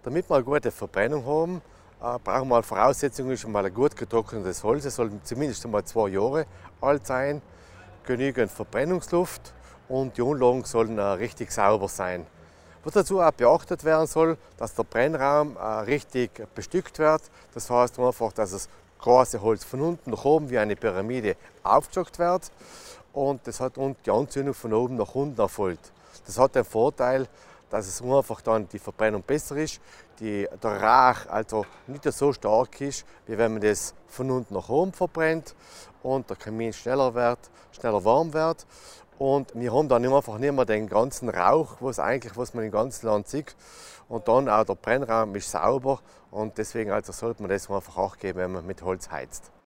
Damit wir eine gute Verbrennung haben, brauchen wir Voraussetzung ist mal ein gut getrocknetes Holz. Es soll zumindest einmal 2 Jahre alt sein, genügend Verbrennungsluft und die Anlagen sollen richtig sauber sein. Was dazu auch beachtet werden soll, dass der Brennraum richtig bestückt wird. Das heißt einfach, dass das große Holz von unten nach oben wie eine Pyramide aufgestockt wird und das hat und die Anzündung von oben nach unten erfolgt. Das hat den Vorteil, dass es einfach dann die Verbrennung besser ist, der Rauch also nicht so stark ist, wie wenn man das von unten nach oben verbrennt und der Kamin schneller warm wird. Und wir haben dann einfach nicht mehr den ganzen Rauch, was man im ganzen Land sieht. Und dann auch der Brennraum ist sauber und deswegen also sollte man das einfach Acht geben, wenn man mit Holz heizt.